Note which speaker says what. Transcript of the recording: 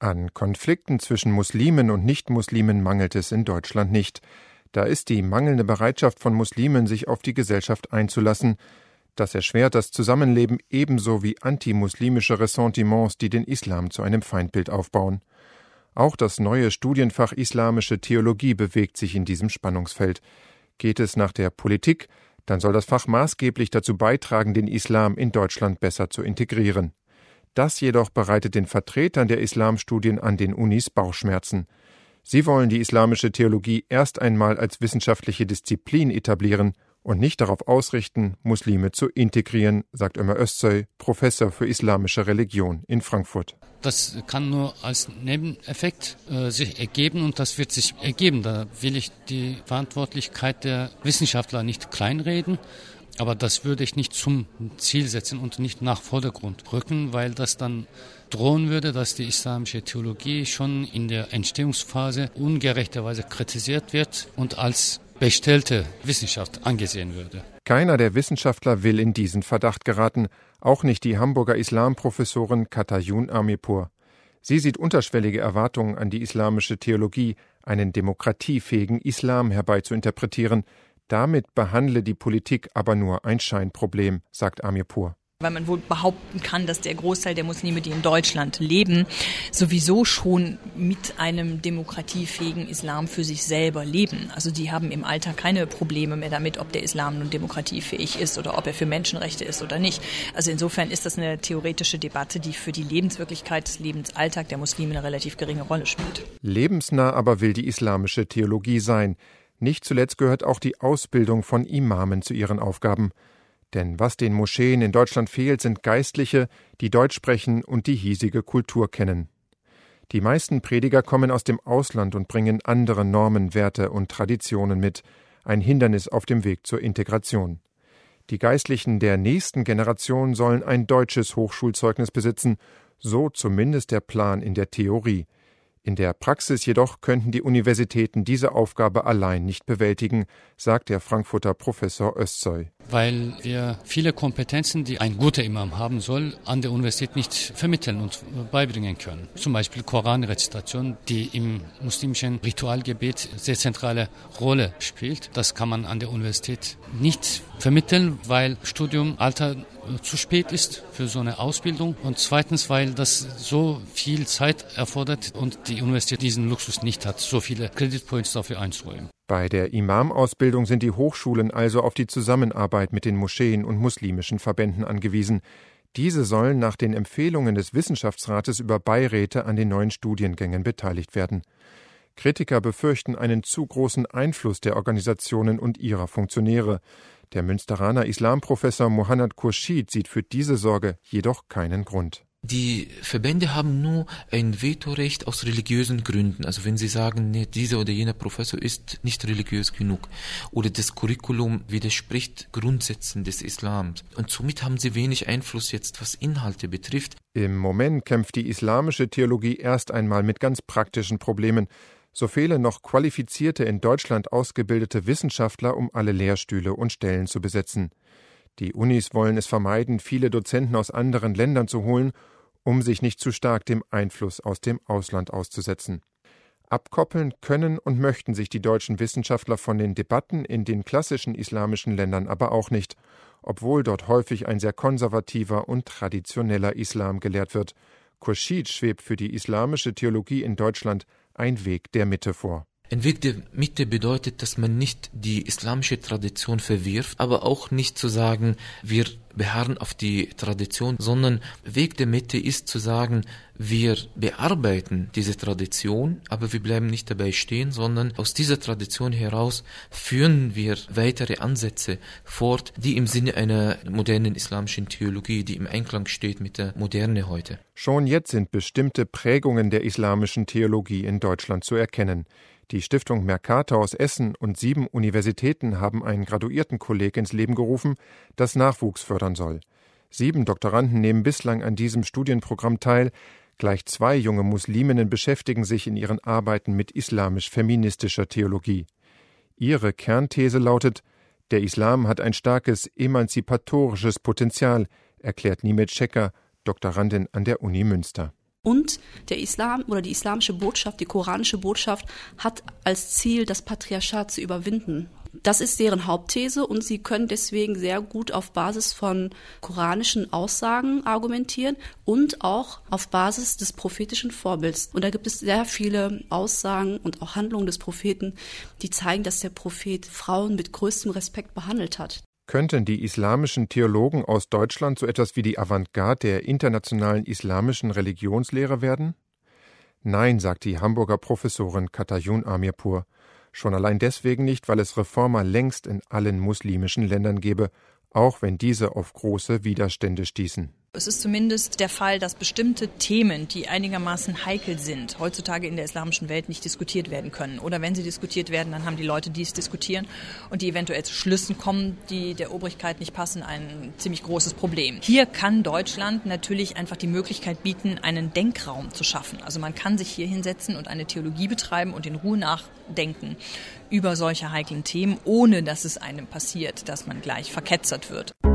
Speaker 1: An Konflikten zwischen Muslimen und Nichtmuslimen mangelt es in Deutschland nicht. Da ist die mangelnde Bereitschaft von Muslimen, sich auf die Gesellschaft einzulassen. Das erschwert das Zusammenleben ebenso wie antimuslimische Ressentiments, die den Islam zu einem Feindbild aufbauen. Auch das neue Studienfach Islamische Theologie bewegt sich in diesem Spannungsfeld. Geht es nach der Politik, dann soll das Fach maßgeblich dazu beitragen, den Islam in Deutschland besser zu integrieren. Das jedoch bereitet den Vertretern der Islamstudien an den Unis Bauchschmerzen. Sie wollen die islamische Theologie erst einmal als wissenschaftliche Disziplin etablieren und nicht darauf ausrichten, Muslime zu integrieren, sagt Ömer Özsoy, Professor für islamische Religion in Frankfurt.
Speaker 2: Das kann nur als Nebeneffekt sich ergeben und das wird sich ergeben. Da will ich die Verantwortlichkeit der Wissenschaftler nicht kleinreden, aber das würde ich nicht zum Ziel setzen und nicht nach Vordergrund rücken, weil das dann drohen würde, dass die islamische Theologie schon in der Entstehungsphase ungerechterweise kritisiert wird und als bestellte Wissenschaft angesehen würde.
Speaker 1: Keiner der Wissenschaftler will in diesen Verdacht geraten, auch nicht die Hamburger Islamprofessorin Katayun Amirpour. Sie sieht unterschwellige Erwartungen an die islamische Theologie, einen demokratiefähigen Islam herbeizuinterpretieren. Damit behandle die Politik aber nur ein Scheinproblem, sagt Amirpour.
Speaker 3: Weil man wohl behaupten kann, dass der Großteil der Muslime, die in Deutschland leben, sowieso schon mit einem demokratiefähigen Islam für sich selber leben. Also die haben im Alltag keine Probleme mehr damit, ob der Islam nun demokratiefähig ist oder ob er für Menschenrechte ist oder nicht. Also insofern ist das eine theoretische Debatte, die für die Lebenswirklichkeit, des Lebensalltag der Muslime eine relativ geringe Rolle spielt.
Speaker 1: Lebensnah aber will die islamische Theologie sein. Nicht zuletzt gehört auch die Ausbildung von Imamen zu ihren Aufgaben. Denn was den Moscheen in Deutschland fehlt, sind Geistliche, die Deutsch sprechen und die hiesige Kultur kennen. Die meisten Prediger kommen aus dem Ausland und bringen andere Normen, Werte und Traditionen mit, ein Hindernis auf dem Weg zur Integration. Die Geistlichen der nächsten Generation sollen ein deutsches Hochschulzeugnis besitzen, so zumindest der Plan in der Theorie. In der Praxis jedoch könnten die Universitäten diese Aufgabe allein nicht bewältigen, sagt der Frankfurter Professor Özsoy.
Speaker 2: Weil wir viele Kompetenzen, die ein guter Imam haben soll, an der Universität nicht vermitteln und beibringen können. Zum Beispiel Koranrezitation, die im muslimischen Ritualgebet sehr zentrale Rolle spielt. Das kann man an der Universität nicht vermitteln, weil Studiumalter zu spät ist für so eine Ausbildung und zweitens, weil das so viel Zeit erfordert und die Universität diesen Luxus nicht hat, so viele Credit-Points dafür einzuräumen.
Speaker 1: Bei der Imam-Ausbildung sind die Hochschulen also auf die Zusammenarbeit mit den Moscheen und muslimischen Verbänden angewiesen. Diese sollen nach den Empfehlungen des Wissenschaftsrates über Beiräte an den neuen Studiengängen beteiligt werden. Kritiker befürchten einen zu großen Einfluss der Organisationen und ihrer Funktionäre. Der Münsteraner Islamprofessor Mohanad Khurshid sieht für diese Sorge jedoch keinen Grund.
Speaker 4: Die Verbände haben nur ein Vetorecht aus religiösen Gründen. Also wenn sie sagen, nee, dieser oder jener Professor ist nicht religiös genug oder das Curriculum widerspricht Grundsätzen des Islams. Und somit haben sie wenig Einfluss jetzt, was Inhalte betrifft.
Speaker 1: Im Moment kämpft die islamische Theologie erst einmal mit ganz praktischen Problemen. So fehlen noch qualifizierte, in Deutschland ausgebildete Wissenschaftler, um alle Lehrstühle und Stellen zu besetzen. Die Unis wollen es vermeiden, viele Dozenten aus anderen Ländern zu holen, um sich nicht zu stark dem Einfluss aus dem Ausland auszusetzen. Abkoppeln können und möchten sich die deutschen Wissenschaftler von den Debatten in den klassischen islamischen Ländern aber auch nicht, obwohl dort häufig ein sehr konservativer und traditioneller Islam gelehrt wird. Khurshid schwebt für die islamische Theologie in Deutschland ein Weg der Mitte vor.
Speaker 4: Ein Weg der Mitte bedeutet, dass man nicht die islamische Tradition verwirft, aber auch nicht zu sagen, wir beharren auf die Tradition, sondern Weg der Mitte ist zu sagen, wir bearbeiten diese Tradition, aber wir bleiben nicht dabei stehen, sondern aus dieser Tradition heraus führen wir weitere Ansätze fort, die im Sinne einer modernen islamischen Theologie, die im Einklang steht mit der Moderne heute.
Speaker 1: Schon jetzt sind bestimmte Prägungen der islamischen Theologie in Deutschland zu erkennen. Die Stiftung Mercator aus Essen und 7 Universitäten haben ein Graduiertenkolleg ins Leben gerufen, das Nachwuchs fördern soll. 7 Doktoranden nehmen bislang an diesem Studienprogramm teil. Gleich 2 junge Musliminnen beschäftigen sich in ihren Arbeiten mit islamisch-feministischer Theologie. Ihre Kernthese lautet: Der Islam hat ein starkes emanzipatorisches Potenzial, erklärt Nimet Schecker, Doktorandin an der Uni Münster.
Speaker 5: Und der Islam oder die islamische Botschaft, die koranische Botschaft hat als Ziel, das Patriarchat zu überwinden. Das ist deren Hauptthese und sie können deswegen sehr gut auf Basis von koranischen Aussagen argumentieren und auch auf Basis des prophetischen Vorbilds. Und da gibt es sehr viele Aussagen und auch Handlungen des Propheten, die zeigen, dass der Prophet Frauen mit größtem Respekt behandelt hat.
Speaker 1: Könnten die islamischen Theologen aus Deutschland so etwas wie die Avantgarde der internationalen islamischen Religionslehre werden? Nein, sagt die Hamburger Professorin Katayun Amirpur. Schon allein deswegen nicht, weil es Reformer längst in allen muslimischen Ländern gäbe, auch wenn diese auf große Widerstände stießen.
Speaker 3: Es ist zumindest der Fall, dass bestimmte Themen, die einigermaßen heikel sind, heutzutage in der islamischen Welt nicht diskutiert werden können. Oder wenn sie diskutiert werden, dann haben die Leute, die es diskutieren und die eventuell zu Schlüssen kommen, die der Obrigkeit nicht passen, ein ziemlich großes Problem. Hier kann Deutschland natürlich einfach die Möglichkeit bieten, einen Denkraum zu schaffen. Also man kann sich hier hinsetzen und eine Theologie betreiben und in Ruhe nachdenken über solche heiklen Themen, ohne dass es einem passiert, dass man gleich verketzert wird.